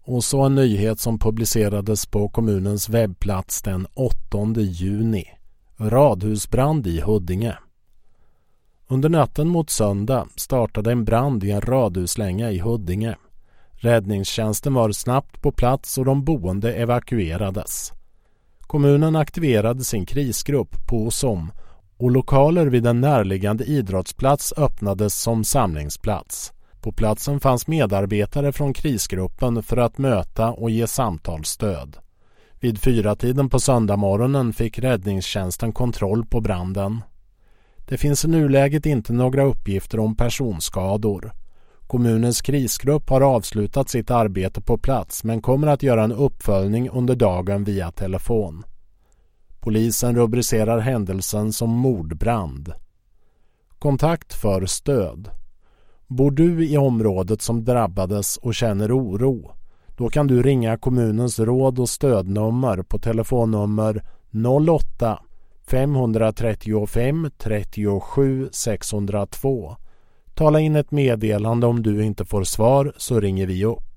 Och så en nyhet som publicerades på kommunens webbplats den 8 juni. Radhusbrand i Huddinge. Under natten mot söndag startade en brand i en radhuslänga i Huddinge. Räddningstjänsten var snabbt på plats och de boende evakuerades. Kommunen aktiverade sin krisgrupp POSOM och lokaler vid en närliggande idrottsplats öppnades som samlingsplats. På platsen fanns medarbetare från krisgruppen för att möta och ge samtalsstöd. Vid 4-tiden på söndagmorgonen fick räddningstjänsten kontroll på branden. Det finns i nuläget inte några uppgifter om personskador. Kommunens krisgrupp har avslutat sitt arbete på plats men kommer att göra en uppföljning under dagen via telefon. Polisen rubricerar händelsen som mordbrand. Kontakt för stöd. Bor du i området som drabbades och känner oro? Då kan du ringa kommunens råd- och stödnummer på telefonnummer 08 535 37 602. Tala in ett meddelande om du inte får svar så ringer vi upp.